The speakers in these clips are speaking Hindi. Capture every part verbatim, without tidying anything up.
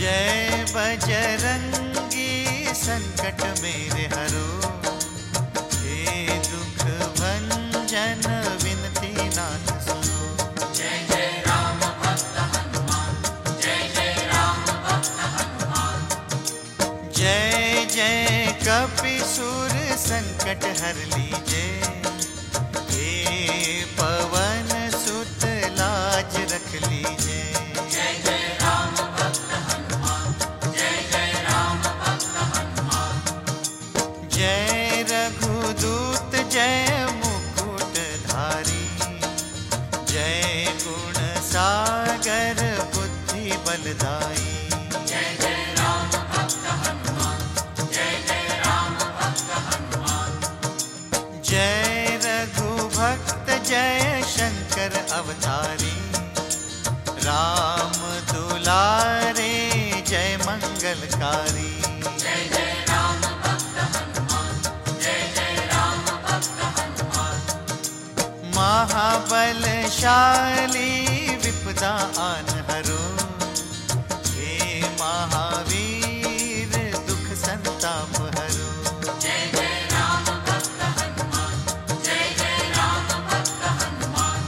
जय बजरंगी संकट मेरे हरो, हे दुख भंजन विनती नाथ सुनो। जय जय राम भक्त हनुमान, जय जय राम भक्त हनुमान। जय जय कपीसुर संकट हर लीजे, हे पवन सुत लाज रख लीजे। जय जय राम भक्त हनुमान, जय जय राम भक्त हनुमान। जय रघुदूत जय मुकुट धारी, जय गुण सागर बुद्धि बलदाई। जय जय राम भक्त हनुमान, जय जय राम भक्त हनुमान। जय रघुभक्त जय शंकर अवतारी, राम दुलारे जय मंगलकारी। जय जय राम भक्त हनुमान, जय जय राम भक्त हनुमान। महाबलशाली विपदा आन हरो, हे महावीर दुख संताप हरो। जय जय राम भक्त हनुमान, जय जय राम भक्त हनुमान।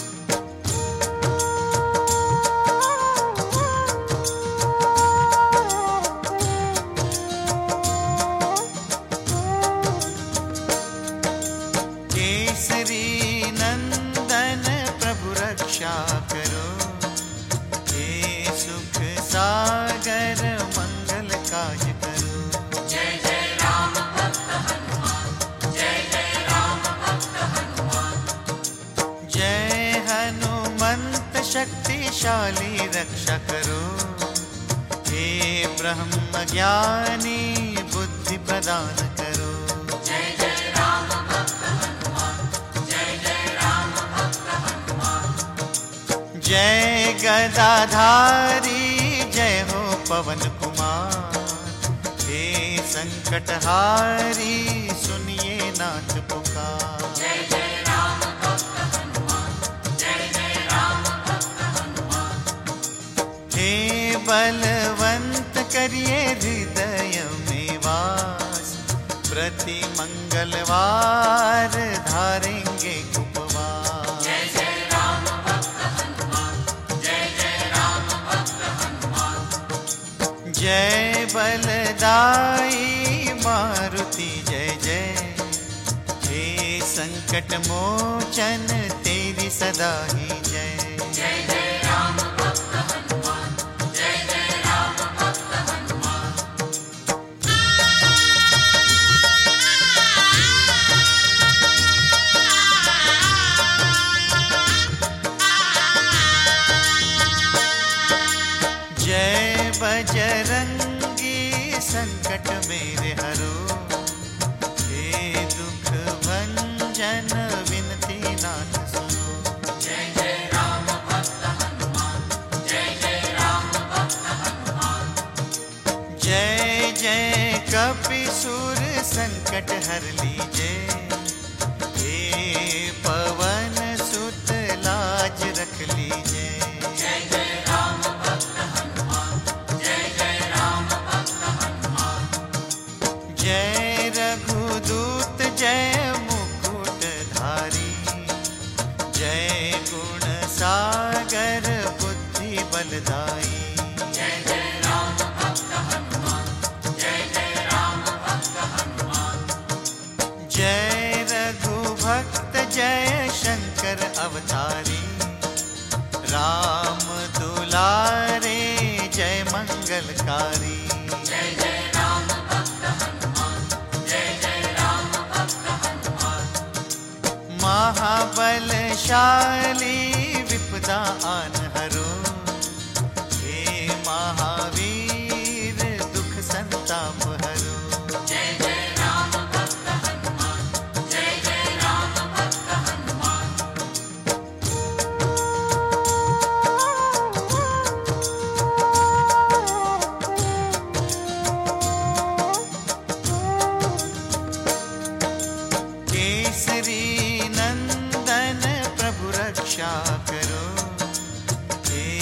केसरी नंदन प्रभु रक्षा करो, हे सुख सागर मंगल काज करो। जय जय राम भक्त हनुमान, जय जय राम भक्त हनुमान। जय हनुमंत शक्तिशाली रक्षा करो, हे ब्रह्म ज्ञानी बुद्धि प्रदान करो। जय जय राम भक्त हनुमान, जय जय राम भक्त हनुमान। जय गदाधारी जय हो पवन कुमार, हे संकटहारी सुनिए नाथ पुकार। जय जय राम भक्त हनुमान, जय जय राम भक्त हनुमान। हे बलवंत करिए हृदय में वास, प्रति मंगलवार धारेंगे उपवास। जय जय राम भक्त हनुमान, जय जय राम भक्त हनुमान। जय बलदाई मारुति जय जय, हे संकट मोचन तेरी सदा ही जय। जय जय राम भक्त हनुमान, जय जय राम भक्त हनुमान। जय बजरंगी संकट मेरे हरो, हे दुख भंजन विनती नाथ सुनो। जय जय राम भक्त हनुमान, जय जय राम भक्त हनुमान। जय जय कपीसुर संकट हर लीजे, हे पवन सुत लाज रख लीजे। जय जय राम भक्त हनुमान, जय जय राम भक्त हनुमान। जय रघुदूत जय मुकुट धारी, जय गुण सागर बुद्धि बलदाई। जय जय राम भक्त हनुमान, जय जय राम भक्त हनुमान। जय रघुभक्त जय शंकर अवतारी, राम दुलारे जय मंगलकारी। जय जय राम भक्त हनुमान, जय जय राम भक्त हनुमान। महाबलशाली विपदा आन हरो, हे महावीर दुख संताप हरो। जय जय राम भक्त हनुमान, जय जय राम भक्त हनुमान। केसरी नंदन प्रभु रक्षा करो, हे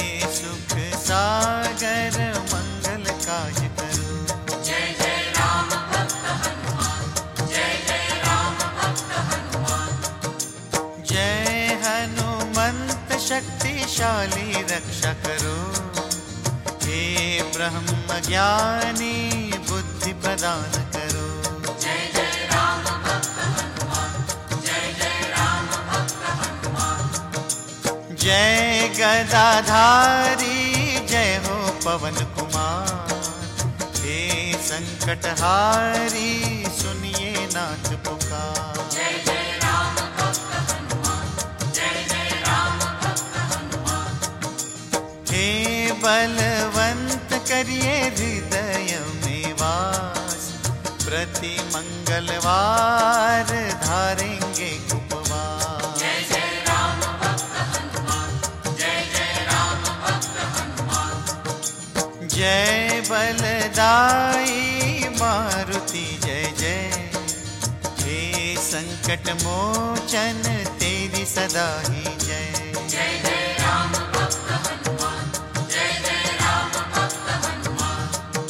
ब्रह्म ज्ञानी बुद्धि प्रदान करो। जय जय राम भक्त हनुमान, जय जय राम भक्त हनुमान। जय गदाधारी जय हो पवन कुमार, हे संकटहारी सुनिए नाथ पुकार। जय जय राम भक्त हनुमान, जय जय राम भक्त हनुमान। हे बलवंत करिए हृदय में वास, प्रति मंगलवार धारेंगे उपवास। जय जय राम भक्त हनुमान, जय जय राम भक्त हनुमान। जय बलदाई मारुति जय जय, हे संकट मोचन तेरी सदा ही जय। जय जय राम भक्त हनुमान, जय जय राम भक्त हनुमान।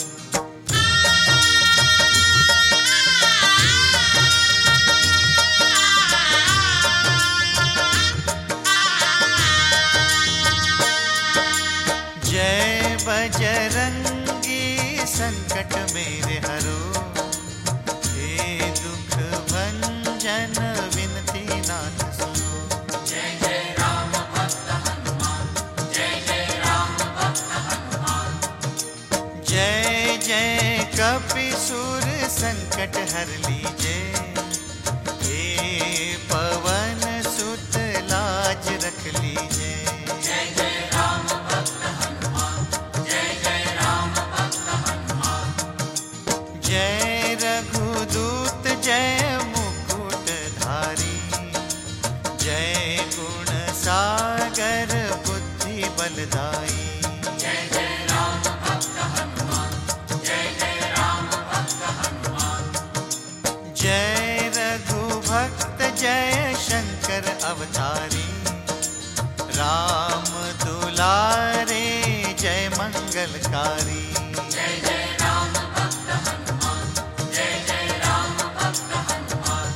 जय बजरंगी संकट मेरे हरो, हे दुख भंजन विनती नाथ सुनो। जय जय राम भक्त हनुमान, जय जय राम भक्त हनुमान। जय जय कपिसुर संकट हर लीजे, हे पवन सुत लाज रख लीजे। जय जय राम भक्त हनुमान, जय जय राम भक्त हनुमान। जय रघुदूत जय मुकुटधारी, जय गुण सागर बुद्धि बलदाई। जय जय राम भक्त हनुमान, जय जय राम भक्त हनुमान। जय रघुभक्त जय शंकर अवतारी, राम दुलारे जय मंगलकारी। जय जय राम भक्त हनुमान, जय जय राम भक्त हनुमान।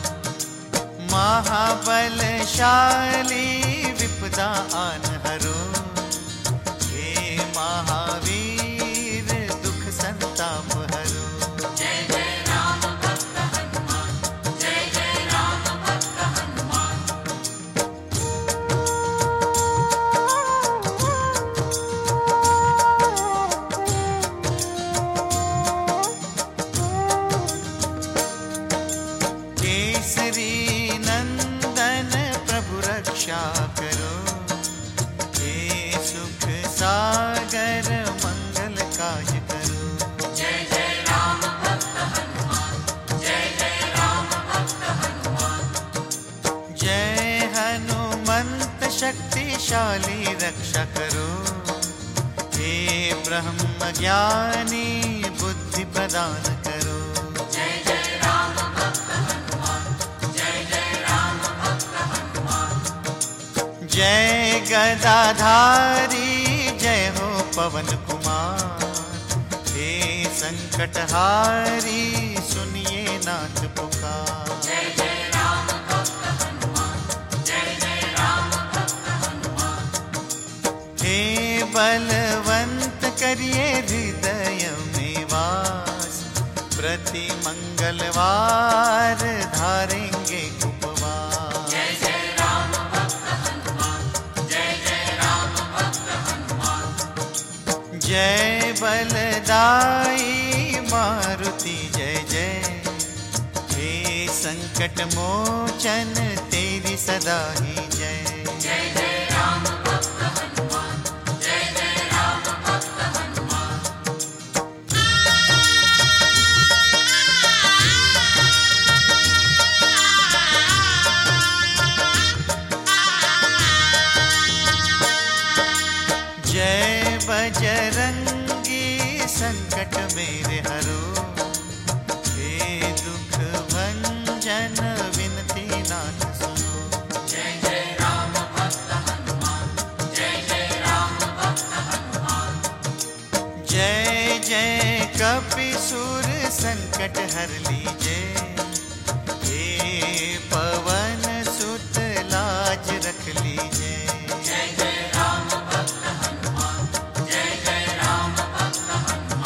महाबलशाली विपदा आन हरो, हे महावीर दुख संताप हरो। जय जय राम भक्त हनुमान, जय जय राम भक्त हनुमान। केसरी नंदन प्रभु रक्षा करो, हे सुख सागर मंगल काज करो। जय जय राम भक्त हनुमान, जय जय राम भक्त हनुमान। जय हनुमंत शक्तिशाली रक्षा करो, हे ब्रह्म ज्ञानी बुद्धि प्रदान करो। जय जय राम भक्त हनुमान, जय जय राम भक्त हनुमान। जय गदाधारी जय हो पवन कुमार, हे संकटहारी सुनिए नाथ पुकार। जय जय राम भक्त हनुमान, जय जय राम भक्त हनुमान। हे बलवंत करिए हृदय में वास, प्रति मंगलवार धारेंगे उपवास। जय जय राम भक्त हनुमान, जय जय राम भक्त हनुमान। जय बलदाई मारुति जय जय, हे संकट मोचन तेरी सदा ही जय। जय जय राम भक्त हनुमान, जय जय राम भक्त हनुमान। जय बजरंगी संकट मेरे हरो, हे दुख भंजन विनती नाथ सुनो। जय जय राम भक्त हनुमान, जय जय राम भक्त हनुमान। जय जय कपिसुर संकट हर लीजे, हे पवन सुत लाज रख लीजे। जय जय राम भक्त हनुमान, जय जय राम भक्त हनुमान।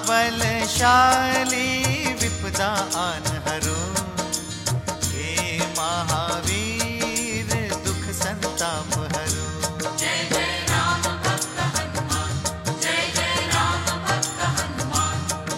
महाबलशाली विपदा आन हरो, हे महावीर दुख संताप हरो। जय जय राम भक्त हनुमान, जय जय राम भक्त हनुमान।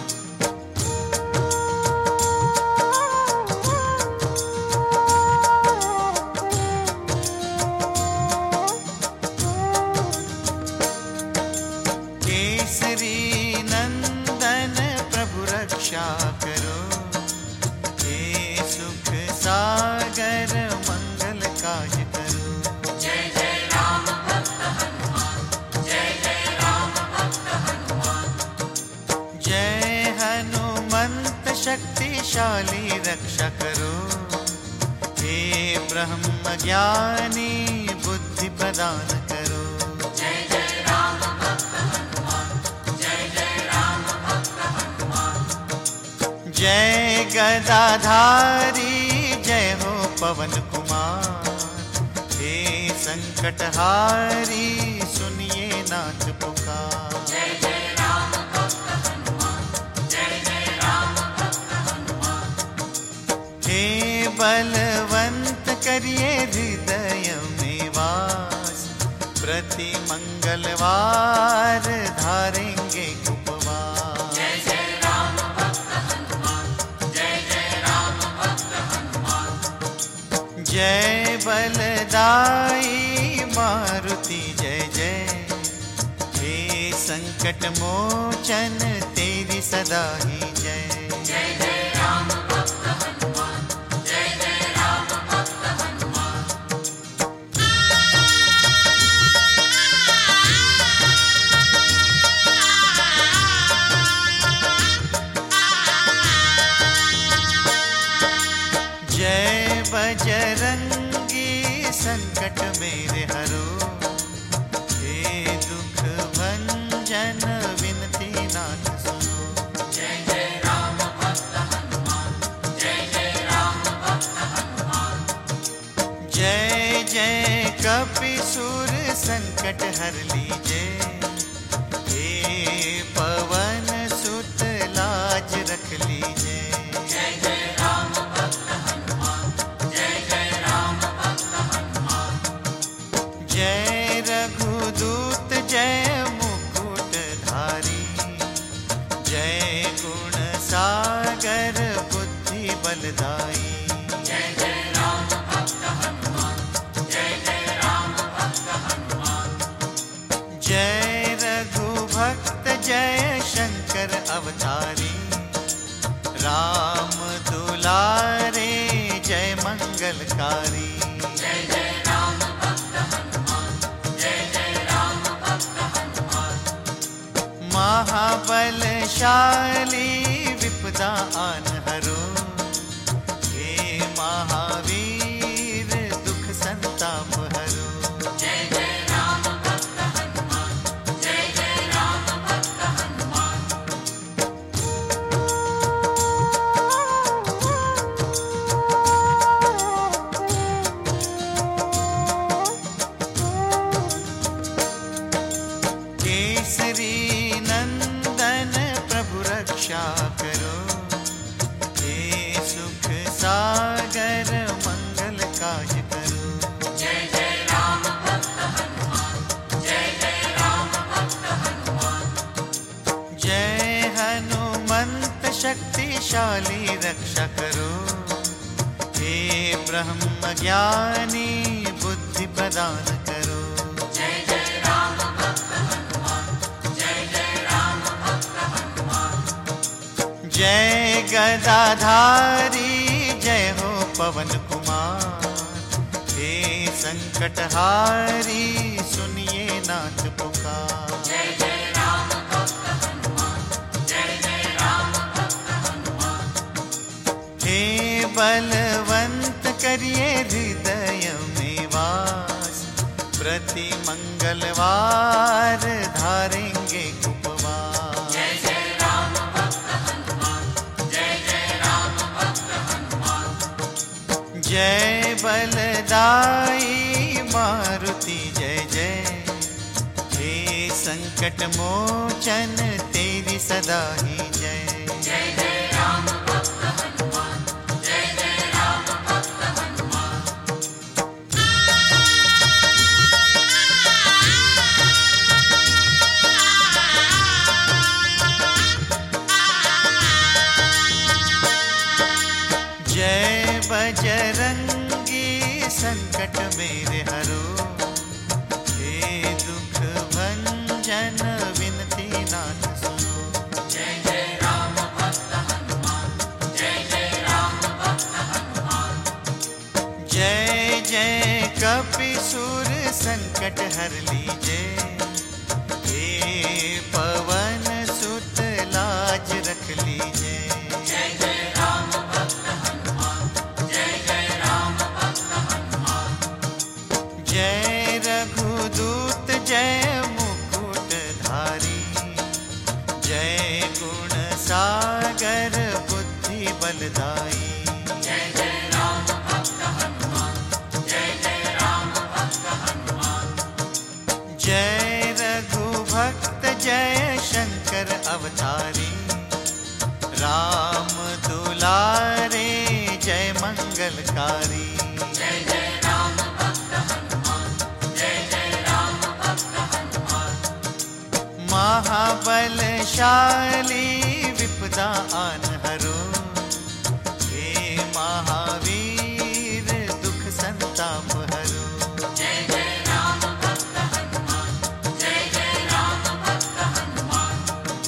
केसरी नंदन प्रभु रक्षा करो, हे सुख सागर मंगल काज करो। जय जय राम भक्त हनुमान, जय जय राम भक्त हनुमान। जय हनुमंत शक्तिशाली रक्षा करो, हे ब्रह्म ज्ञानी बुद्धि प्रदान करो। जय जय राम भक्त हनुमान, जय जय राम भक्त हनुमान। जय गदाधारी जय हो पवन कुमार, हे संकटहारी सुनिए नाथ पुकार। जय जय राम भक्त हनुमान, जय जय राम भक्त हनुमान। हे बलवंत करिए हृदय में वास, प्रति मंगलवार धारेंगे उपवास। जय जय राम भक्त हनुमान, जय जय राम भक्त हनुमान। जय बलदाई मारुति जय जय, हे संकट मोचन तेरी सदा ही जय। जय जय राम भक्त हनुमान, जय जय राम भक्त हनुमान। जय बजरंगी संकट मेरे हरो, हे दुख भंजन विनती नाथ सुनो। जय जय राम भक्त हनुमान, जय जय राम भक्त हनुमान। जय जय कपिसुर संकट हर लीजे, हे पवन सुत लाज रख लीजे। जय जय राम भक्त हनुमान, जय जय राम भक्त हनुमान। जय रघुदूत जय मुकुटधारी, जय गुण सागर बुद्धि बलदाई। जय जय राम भक्त हनुमान, जय जय राम भक्त हनुमान। जय रघुभक्त जय शंकर अवतारी, राम दुलारे जय मंगलकारी। जय जय राम भक्त हनुमान, जय जय राम भक्त हनुमान। महाबलशाली विपदा आन हरो, हे महावीर दुख संताप हरो। जय जय राम भक्त हनुमान, जय जय राम भक्त हनुमान। केसरी नंदन प्रभु रक्षा करो, हे सुख सागर मंगल काज करो। जय जय राम भक्त हनुमान, जय जय राम भक्त हनुमान। जय हनुमंत शक्तिशाली रक्षा करो, हे ब्रह्म ज्ञानी बुद्धि प्रदान करो। जय जय राम भक्त हनुमान, जय जय राम भक्त हनुमान। जय गदाधारी जय हो पवन कुमार, हे संकटहारी सुनिए नाथ पुकार। जय जय राम भक्त हनुमान, जय जय राम भक्त हनुमान। हे बलवंत करिए हृदय में वास, प्रति मंगलवार धारेंगे उपवास। जय जय राम भक्त हनुमान, जय जय राम भक्त हनुमान। जय बलदाई मारुति जय जय, हे संकट संकट मोचन तेरी सदा ही जय। जय जय राम भक्त हनुमान, जय जय राम भक्त हनुमान। जय बजरंगी संकट मेरे हरो, हे दुख भंजन विनती नाथ सुनो। जय जय राम भक्त हनुमान, जय जय राम भक्त हनुमान। जय जय कपिसुर संकट हर लीजे, हे पवन सुत लाज रख लीजे। जय जय राम भक्त हनुमान, जय जय राम भक्त हनुमान। जय रघुदूत जय मुकुट धारी, जय गुण सागर बुद्धि बलदाई। जय जय राम भक्त हनुमान, जय जय राम भक्त हनुमान। जय रघुभक्त जय शंकर अवतारी, राम दुलारे जय मंगलकारी। जय जय राम भक्त हनुमान, जय जय राम भक्त हनुमान। महाबलशाली विपदा आन हरो, हे महावीर दुख संताप हरो। जय जय राम भक्त हनुमान, जय जय राम भक्त हनुमान।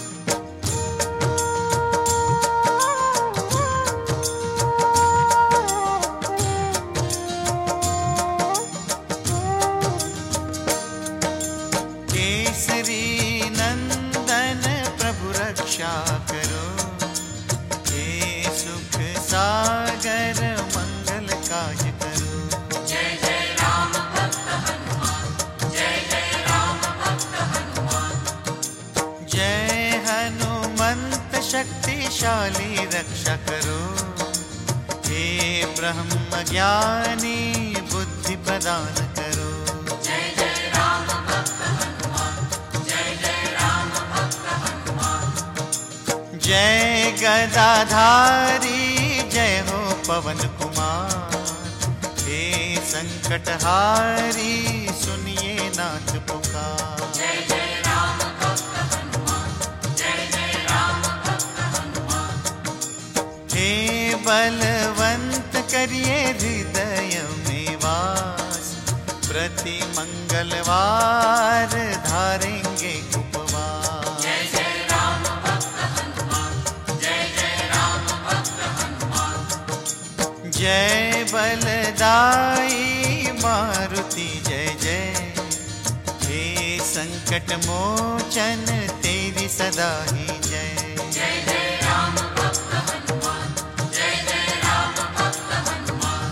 केसरी नंदन प्रभु रक्षा करो, हे सुख सागर मंगल काज करो। जय जय राम भक्त हनुमान, जय जय राम भक्त हनुमान। जय हनुमंत शक्तिशाली रक्षा करो, हे ब्रह्म ज्ञानी बुद्धि प्रदान करो। जय जय राम भक्त हनुमान, जय जय राम भक्त हनुमान। जय गदाधारी जय हो पवन कुमार, हे संकटहारी सुनिए नाथ पुकार। जय जय राम भक्त हनुमान, जय जय राम भक्त हनुमान। हे बलवंत करिए हृदय में वास, प्रति मंगलवार धारेंगे उपवास। जय जय राम भक्त हनुमान, जय जय राम भक्त हनुमान। जय बलदाई मारुति जय जय, हे संकट मोचन तेरी सदा ही जय। जय जय राम भक्त हनुमान, जय जय राम भक्त हनुमान।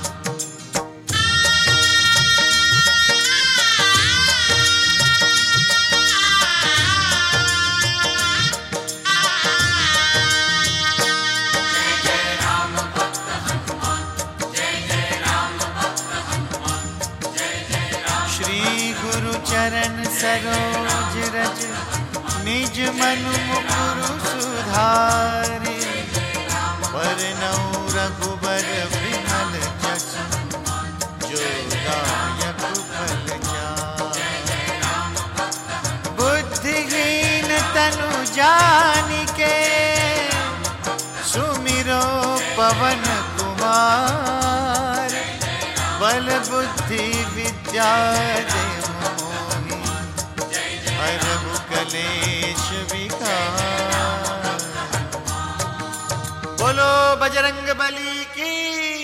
जय जय राम भक्त हनुमान, जय जय राम भक्त हनुमान। जय जय राम। श्री गुरु चरण सरोज रज निज मन मुकुरु सुधारि, वरनौ रघुबर विमल जस, जो दायक फल चारि। बुद्धिहीन तनु जानिके, सुमिरो पवन कुमार। बल बुद्धि विद्या देहु मोहि, हरहु कलेश विकार। बोलो बजरंग बली की।